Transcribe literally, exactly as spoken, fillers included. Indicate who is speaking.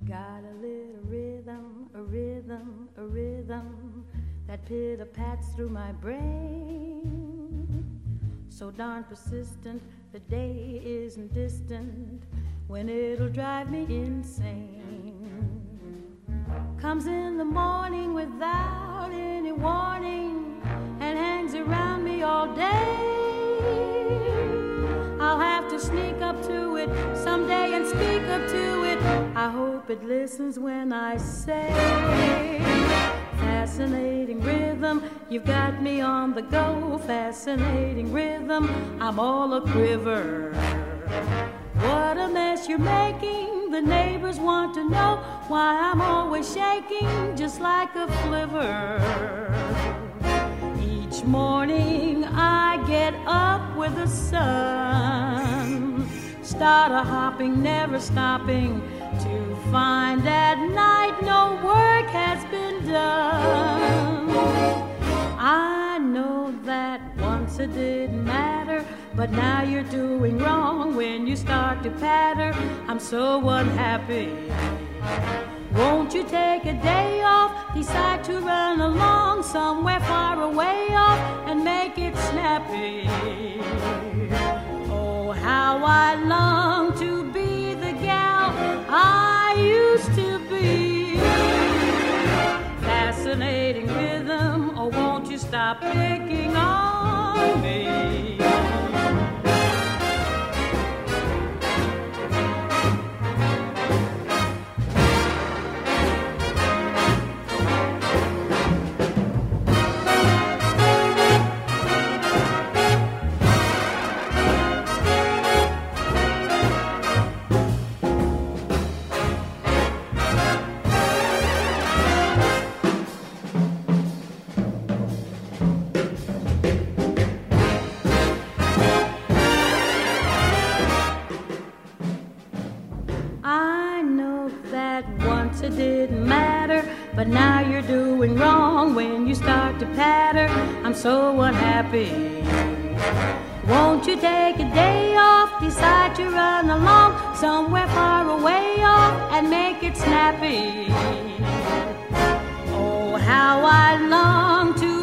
Speaker 1: Got a little rhythm, a rhythm, a rhythm that pitter-pats through my brain. So darn persistent, the day isn't distant when it'll drive me insane. Comes in the morning without any warning and hangs around me all day. I'll have to sneak up to it someday and speak up to it. I hope it listens when I say, fascinating rhythm, you've got me on the go. Fascinating rhythm, I'm all a quiver. What a mess you're making, the neighbors want to know why I'm always shaking just like a flivver. Each morning I get up with the sun, start a hopping, never stopping, to find at night no work has been done. I know that once it didn't matter, but now you're doing wrong when you start to patter. I'm so unhappy. Won't you take a day off, decide to run along somewhere far away off and make it snappy? Oh, how I long to be the gal I used to be. Fascinating rhythm, oh, won't you stop picking on me? It didn't matter, but now you're doing wrong when you start to patter. I'm so unhappy. Won't you take a day off, decide to run along somewhere far away off and make it snappy? Oh, how I long to